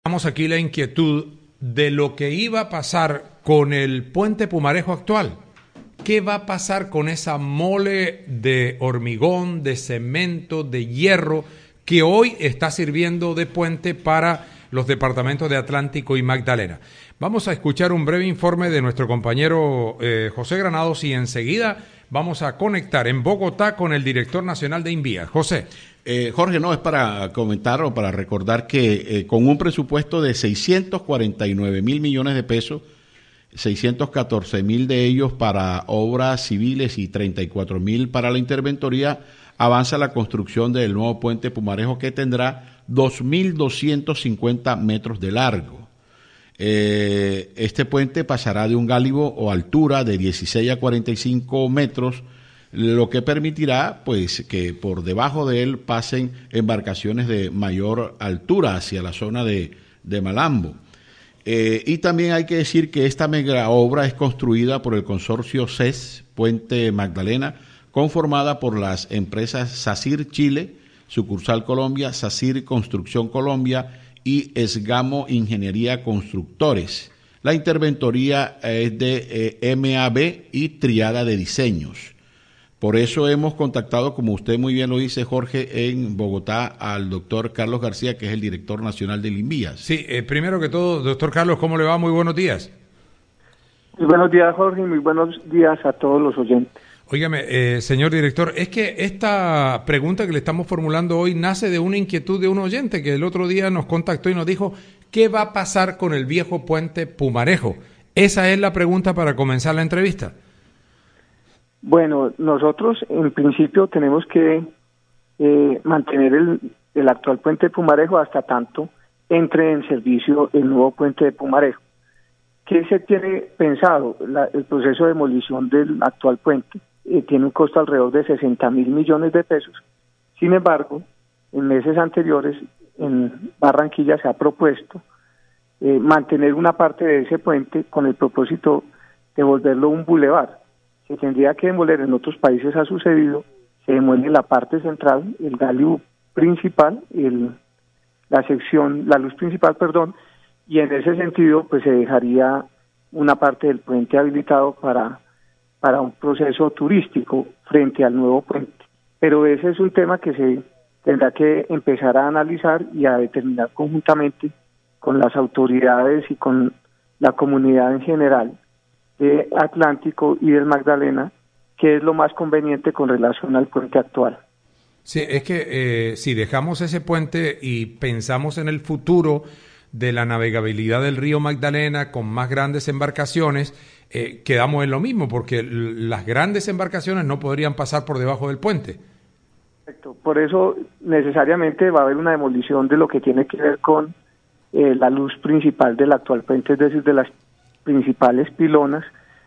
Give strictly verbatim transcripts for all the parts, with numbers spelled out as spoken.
Tenemos aquí la inquietud de lo que iba a pasar con el puente Pumarejo actual. ¿Qué va a pasar con esa mole de hormigón, de cemento, de hierro que hoy está sirviendo de puente para los departamentos de Atlántico y Magdalena? Vamos a escuchar un breve informe de nuestro compañero eh, José Granados y enseguida vamos a conectar en Bogotá con el director nacional de Invías. José. Eh, Jorge, no, es para comentar o para recordar que eh, con un presupuesto de seiscientos cuarenta y nueve mil millones de pesos, seiscientos catorce mil de ellos para obras civiles y treinta y cuatro mil para la interventoría, avanza la construcción del nuevo puente Pumarejo que tendrá dos mil doscientos cincuenta metros de largo. Eh, este puente pasará de un gálibo o altura de dieciséis a cuarenta y cinco metros, lo que permitirá pues que por debajo de él pasen embarcaciones de mayor altura hacia la zona de, de Malambo. Eh, y también hay que decir que esta mega obra es construida por el consorcio C E S Puente Magdalena, conformada por las empresas SACIR Chile, Sucursal Colombia, SACIR Construcción Colombia y Esgamo Ingeniería Constructores. La interventoría es de eh, M A B y Triada de Diseños. Por eso hemos contactado, como usted muy bien lo dice, Jorge, en Bogotá al doctor Carlos García, que es el director nacional del Invías. Sí, eh, primero que todo, doctor Carlos, ¿cómo le va? Muy buenos días. Muy buenos días, Jorge, y muy buenos días a todos los oyentes. Óigame, eh, señor director, es que esta pregunta que le estamos formulando hoy nace de una inquietud de un oyente que el otro día nos contactó y nos dijo, ¿qué va a pasar con el viejo puente Pumarejo? Esa es la pregunta para comenzar la entrevista. Bueno, nosotros en principio tenemos que eh, mantener el, el actual puente de Pumarejo hasta tanto entre en servicio el nuevo puente de Pumarejo. ¿Qué se tiene pensado? La, el proceso de demolición del actual puente eh, tiene un costo alrededor de sesenta mil millones de pesos. Sin embargo, en meses anteriores en Barranquilla se ha propuesto eh, mantener una parte de ese puente con el propósito de volverlo un bulevar. Se tendría que demoler, en otros países ha sucedido, se demuele la parte central, el galio principal, el, la sección, la luz principal, perdón, y en ese sentido pues se dejaría una parte del puente habilitado para, para un proceso turístico frente al nuevo puente. Pero ese es un tema que se tendrá que empezar a analizar y a determinar conjuntamente con las autoridades y con la comunidad en general de Atlántico y del Magdalena, que es lo más conveniente con relación al puente actual. Sí, es que eh, si dejamos ese puente y pensamos en el futuro de la navegabilidad del río Magdalena con más grandes embarcaciones, eh, quedamos en lo mismo, porque las grandes embarcaciones no podrían pasar por debajo del puente. Perfecto. Por eso necesariamente va a haber una demolición de lo que tiene que ver con eh, la luz principal del actual puente, es decir, de las principales pilonas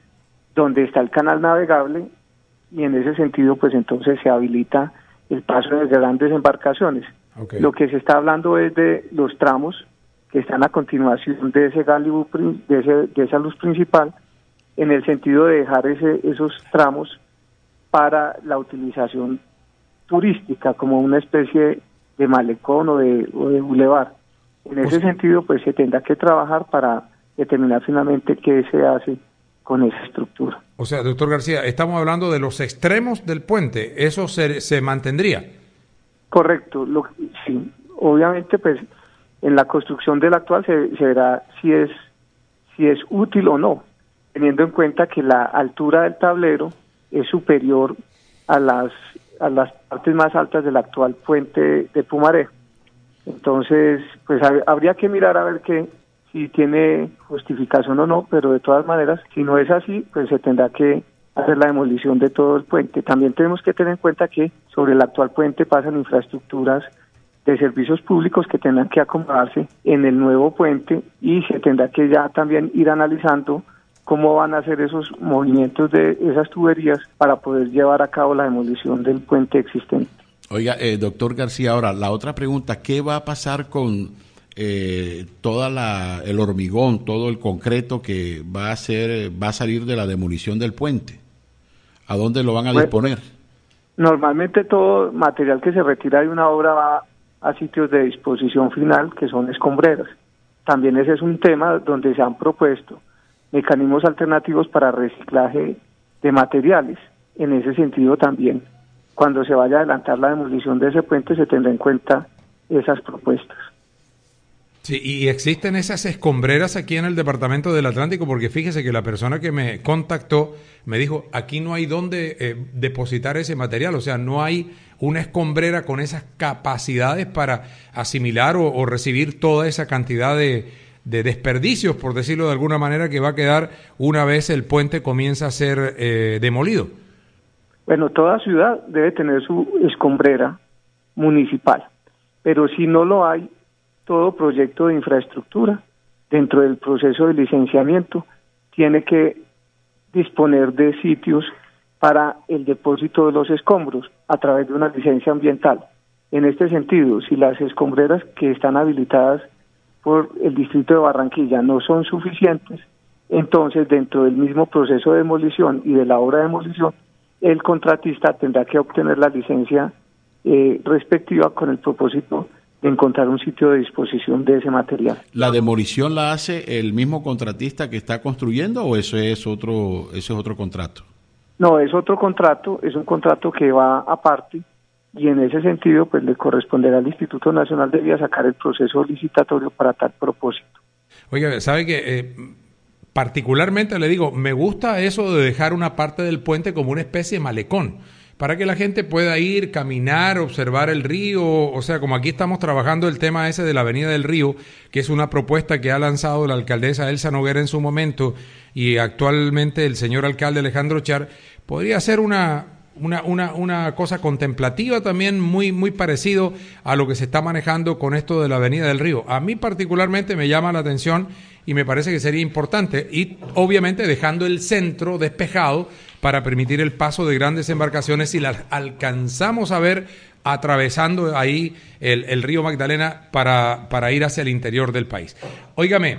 donde está el canal navegable, y en ese sentido pues entonces se habilita el paso de grandes embarcaciones. Okay. Lo que se está hablando es de los tramos que están a continuación de ese galio, de, ese, de esa luz principal, en el sentido de dejar ese, esos tramos para la utilización turística como una especie de malecón o de, o de bulevar. En ese pues, sentido pues se tendrá que trabajar para determinar finalmente qué se hace con esa estructura. O sea, doctor García, estamos hablando de los extremos del puente, ¿eso se, se mantendría? Correcto, lo, sí, obviamente pues en la construcción del actual se, se verá si es, si es útil o no, teniendo en cuenta que la altura del tablero es superior a las, a las partes más altas del actual puente de Pumarejo. Entonces, pues habría que mirar a ver qué si tiene justificación o no, pero de todas maneras, si no es así, pues se tendrá que hacer la demolición de todo el puente. También tenemos que tener en cuenta que sobre el actual puente pasan infraestructuras de servicios públicos que tendrán que acomodarse en el nuevo puente, y se tendrá que ya también ir analizando cómo van a hacer esos movimientos de esas tuberías para poder llevar a cabo la demolición del puente existente. Oiga, eh, doctor García, ahora la otra pregunta, ¿qué va a pasar con eh, toda la el hormigón, todo el concreto que va a ser va a salir de la demolición del puente? ¿A dónde lo van a disponer? Pues, normalmente todo material que se retira de una obra va a sitios de disposición final, que son escombreras. también ese es un tema donde se han propuesto mecanismos alternativos para reciclaje de materiales. En ese sentido también, cuando se vaya a adelantar la demolición de ese puente, se tendrá en cuenta esas propuestas. Sí, y existen esas escombreras aquí en el Departamento del Atlántico, porque fíjese que la persona que me contactó me dijo, aquí no hay dónde eh, depositar ese material, o sea, no hay una escombrera con esas capacidades para asimilar o, o recibir toda esa cantidad de, de desperdicios, por decirlo de alguna manera, que va a quedar una vez el puente comienza a ser eh, demolido. Bueno, toda ciudad debe tener su escombrera municipal, pero si no lo hay, todo proyecto de infraestructura dentro del proceso de licenciamiento tiene que disponer de sitios para el depósito de los escombros a través de una licencia ambiental. En este sentido, si las escombreras que están habilitadas por el distrito de Barranquilla no son suficientes, entonces dentro del mismo proceso de demolición y de la obra de demolición, el contratista tendrá que obtener la licencia eh, respectiva con el propósito de encontrar un sitio de disposición de ese material. ¿La demolición la hace el mismo contratista que está construyendo o eso es otro, eso es otro contrato? No, es otro contrato, es un contrato que va aparte y en ese sentido pues le corresponderá al Instituto Nacional de Vías sacar el proceso licitatorio para tal propósito. Oiga, ¿sabe que eh, particularmente le digo, me gusta eso de dejar una parte del puente como una especie de malecón, para que la gente pueda ir, caminar, observar el río, o sea, como aquí estamos trabajando el tema ese de la Avenida del Río, que es una propuesta que ha lanzado la alcaldesa Elsa Noguera en su momento, y actualmente el señor alcalde Alejandro Char, podría ser una, una, una, una cosa contemplativa también, muy, muy parecido a lo que se está manejando con esto de la Avenida del Río. A mí particularmente me llama la atención y me parece que sería importante, y obviamente dejando el centro despejado para permitir el paso de grandes embarcaciones si las alcanzamos a ver atravesando ahí el, el río Magdalena para, para ir hacia el interior del país. Óigame,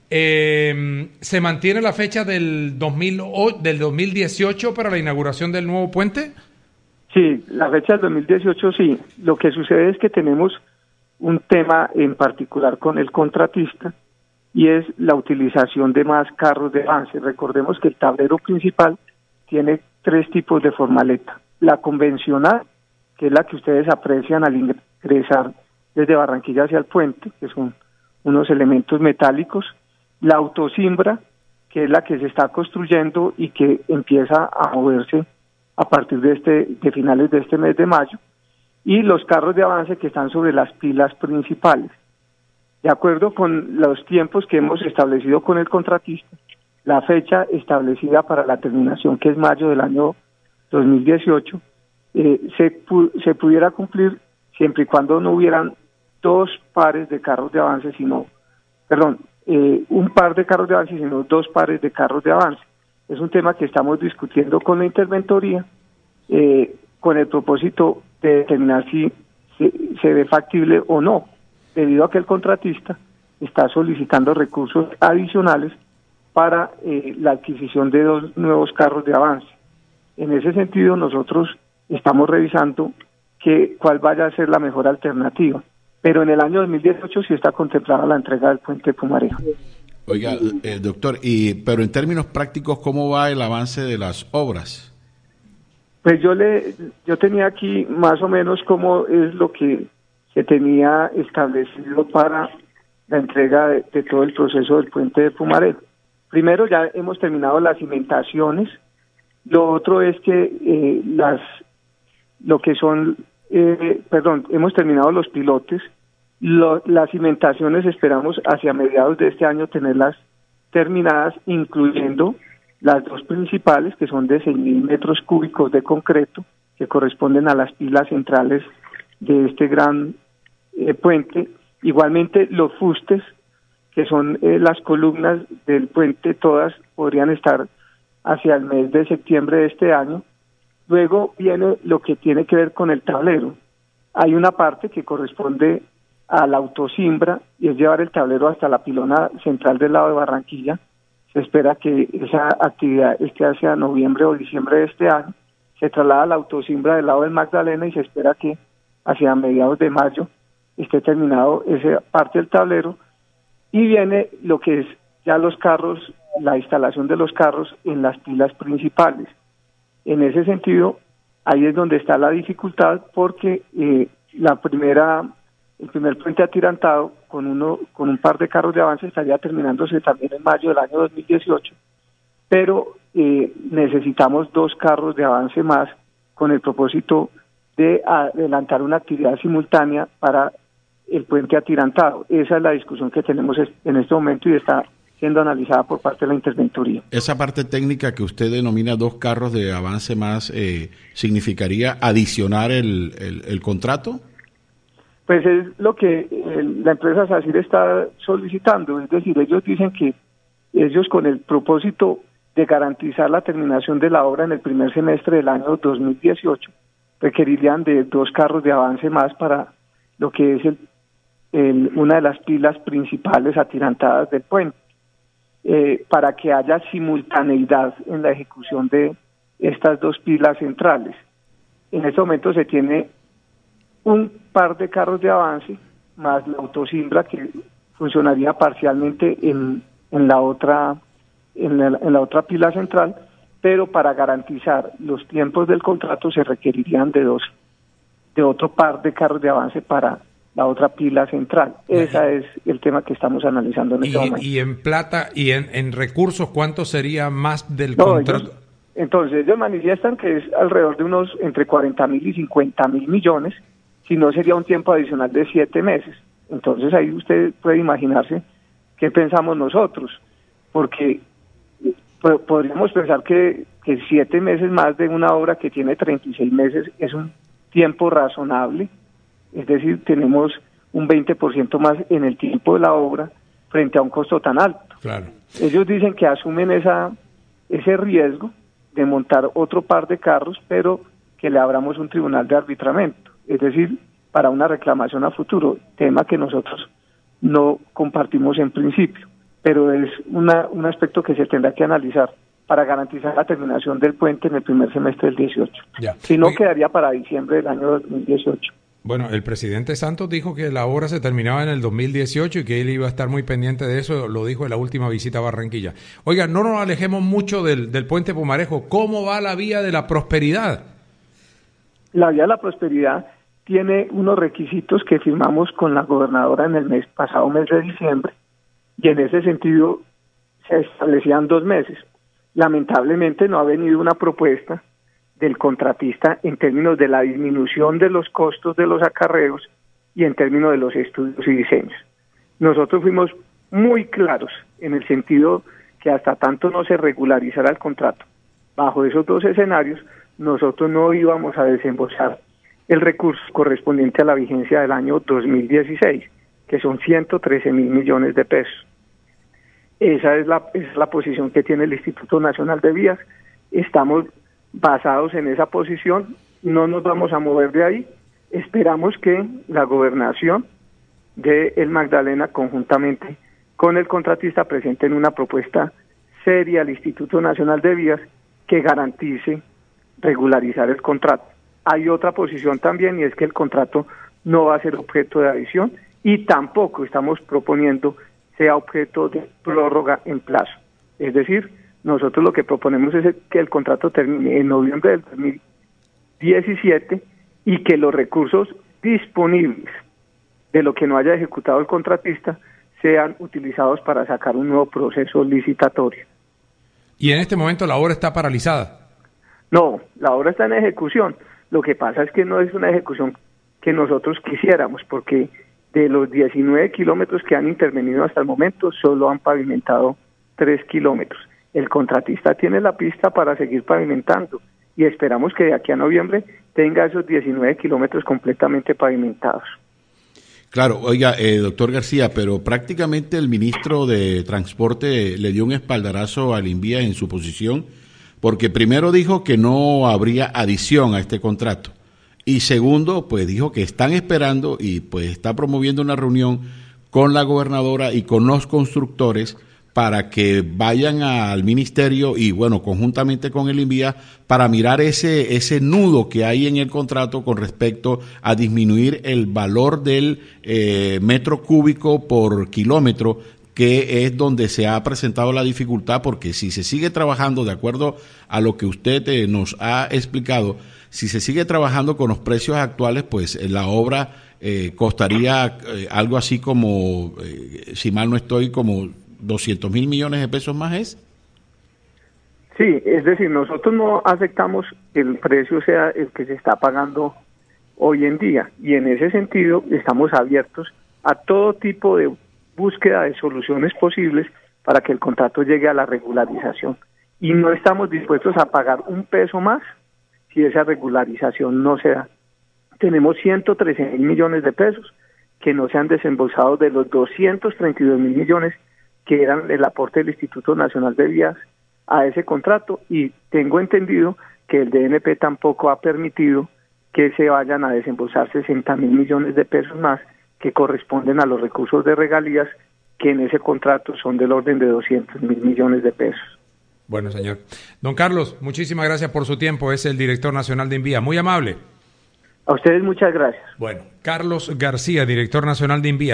eh, ¿se mantiene la fecha del, dos mil, del dos mil dieciocho para la inauguración del nuevo puente? Sí, la fecha del dos mil dieciocho sí. Lo que sucede es que tenemos un tema en particular con el contratista y es la utilización de más carros de avance. Recordemos que el tablero principal tiene tres tipos de formaleta. La convencional, que es la que ustedes aprecian al ingresar desde Barranquilla hacia el puente, que son unos elementos metálicos. La autosimbra, que es la que se está construyendo y que empieza a moverse a partir de este de finales de este mes de mayo. Y los carros de avance que están sobre las pilas principales. De acuerdo con los tiempos que hemos establecido con el contratista, la fecha establecida para la terminación, que es mayo del año dos mil dieciocho, eh, se, pu- se pudiera cumplir siempre y cuando no hubieran dos pares de carros de avance, sino, perdón, eh, un par de carros de avance, sino dos pares de carros de avance. Es un tema que estamos discutiendo con la interventoría, eh, con el propósito de determinar si se, se ve factible o no, debido a que el contratista está solicitando recursos adicionales para eh, la adquisición de dos nuevos carros de avance. En ese sentido, nosotros estamos revisando que, cuál vaya a ser la mejor alternativa. Pero en el año dos mil dieciocho sí está contemplada la entrega del puente Pumarejo. Oiga, eh, doctor, y pero en términos prácticos, ¿cómo va el avance de las obras? Pues yo le, yo tenía aquí más o menos cómo es lo que se tenía establecido para la entrega de, de todo el proceso del puente de Pumarejo. Primero, ya hemos terminado las cimentaciones. Lo otro es que eh, las, lo que son, eh, perdón, hemos terminado los pilotes. Lo, las cimentaciones esperamos hacia mediados de este año tenerlas terminadas, incluyendo las dos principales, que son de seis mil metros cúbicos de concreto, que corresponden a las pilas centrales de este gran eh, puente. Igualmente, los fustes, que son eh, las columnas del puente, todas podrían estar hacia el mes de septiembre de este año. Luego viene lo que tiene que ver con el tablero. Hay una parte que corresponde a la autosimbra y es llevar el tablero hasta la pilona central del lado de Barranquilla. Se espera que esa actividad esté hacia noviembre o diciembre de este año. Se traslada la autosimbra del lado del Magdalena y se espera que hacia mediados de mayo esté terminado esa parte del tablero. Y viene lo que es ya los carros, la instalación de los carros en las pilas principales. En ese sentido, ahí es donde está la dificultad, porque eh, la primera, el primer puente atirantado con uno, con un par de carros de avance estaría terminándose también en mayo del año dos mil dieciocho, pero eh, necesitamos dos carros de avance más con el propósito de adelantar una actividad simultánea para el puente atirantado. Esa es la discusión que tenemos en este momento y está siendo analizada por parte de la interventoría. Esa parte técnica que usted denomina dos carros de avance más, eh, ¿significaría adicionar el, el, el contrato? Pues es lo que el, la empresa SACIR está solicitando, es decir, ellos dicen que ellos con el propósito de garantizar la terminación de la obra en el primer semestre del año dos mil dieciocho, requerirían de dos carros de avance más para lo que es el, el, una de las pilas principales atirantadas del puente. Eh, para que haya simultaneidad en la ejecución de estas dos pilas centrales. En este momento se tiene un par de carros de avance más la autosimbra que funcionaría parcialmente en, en la otra en la, en la otra pila central, pero para garantizar los tiempos del contrato se requerirían de dos de otro par de carros de avance para la otra pila central. Ese es el tema que estamos analizando en este y, momento. Y en plata y en, en recursos, ¿cuánto sería más del no, contrato? Ellos, entonces, ellos manifiestan que es alrededor de unos entre cuarenta mil y cincuenta mil millones, si no sería un tiempo adicional de siete meses. Entonces, ahí usted puede imaginarse qué pensamos nosotros, porque pues, podríamos pensar que, que siete meses más de una obra que tiene treinta y seis meses es un tiempo razonable. Es decir, tenemos un veinte por ciento más en el tiempo de la obra frente a un costo tan alto. Claro. Ellos dicen que asumen esa ese riesgo de montar otro par de carros, pero que le abramos un tribunal de arbitramiento, es decir, para una reclamación a futuro, tema que nosotros no compartimos en principio, pero es una, un aspecto que se tendrá que analizar para garantizar la terminación del puente en el primer semestre del dieciocho. Ya. Si no, Oye, quedaría para diciembre del año dos mil dieciocho. Bueno, el presidente Santos dijo que la obra se terminaba en el dos mil dieciocho y que él iba a estar muy pendiente de eso, lo dijo en la última visita a Barranquilla. Oiga, no nos alejemos mucho del, del puente Pumarejo. ¿Cómo va la vía de la prosperidad? La vía de la prosperidad tiene unos requisitos que firmamos con la gobernadora en el mes pasado, mes de diciembre, y en ese sentido se establecían dos meses. Lamentablemente no ha venido una propuesta del contratista en términos de la disminución de los costos de los acarreos y en términos de los estudios y diseños. Nosotros fuimos muy claros en el sentido que hasta tanto no se regularizara el contrato, bajo esos dos escenarios, nosotros no íbamos a desembolsar el recurso correspondiente a la vigencia del año dos mil dieciséis, que son ciento trece mil millones de pesos. Esa es la, esa es la posición que tiene el Instituto Nacional de Vías. Estamos basados en esa posición, no nos vamos a mover de ahí. Esperamos que la gobernación de El Magdalena, conjuntamente con el contratista, presenten una propuesta seria al Instituto Nacional de Vías que garantice regularizar el contrato. Hay otra posición también, y es que el contrato no va a ser objeto de adición y tampoco estamos proponiendo sea objeto de prórroga en plazo. Es decir, nosotros lo que proponemos es que el contrato termine en noviembre del dos mil diecisiete y que los recursos disponibles de lo que no haya ejecutado el contratista sean utilizados para sacar un nuevo proceso licitatorio. ¿Y en este momento la obra está paralizada? No, la obra está en ejecución. Lo que pasa es que no es una ejecución que nosotros quisiéramos, porque de los diecinueve kilómetros que han intervenido hasta el momento, solo han pavimentado tres kilómetros. El contratista tiene la pista para seguir pavimentando y esperamos que de aquí a noviembre tenga esos diecinueve kilómetros completamente pavimentados. Claro, oiga, eh, doctor García, pero prácticamente el ministro de Transporte le dio un espaldarazo al INVIA en su posición, porque primero dijo que no habría adición a este contrato y segundo, pues dijo que están esperando y pues está promoviendo una reunión con la gobernadora y con los constructores para que vayan al ministerio y bueno, conjuntamente con el INVIA para mirar ese ese nudo que hay en el contrato con respecto a disminuir el valor del eh, metro cúbico por kilómetro que es donde se ha presentado la dificultad, porque si se sigue trabajando de acuerdo a lo que usted eh, nos ha explicado, si se sigue trabajando con los precios actuales, pues eh, la obra eh, costaría eh, algo así como, eh, si mal no estoy, como doscientos mil millones de pesos más, ¿es? Sí, es decir, nosotros no aceptamos que el precio sea el que se está pagando hoy en día, y en ese sentido estamos abiertos a todo tipo de búsqueda de soluciones posibles para que el contrato llegue a la regularización, y no estamos dispuestos a pagar un peso más si esa regularización no se da. Tenemos ciento trece mil millones de pesos que no se han desembolsado de los doscientos treinta y dos mil millones que eran el aporte del Instituto Nacional de Vías a ese contrato, y tengo entendido que el D N P tampoco ha permitido que se vayan a desembolsar sesenta mil millones de pesos más que corresponden a los recursos de regalías, que en ese contrato son del orden de doscientos mil millones de pesos. Bueno, señor. Don Carlos, muchísimas gracias por su tiempo. Es el director nacional de INVIA. Muy amable. A ustedes muchas gracias. Bueno, Carlos García, director nacional de INVIA.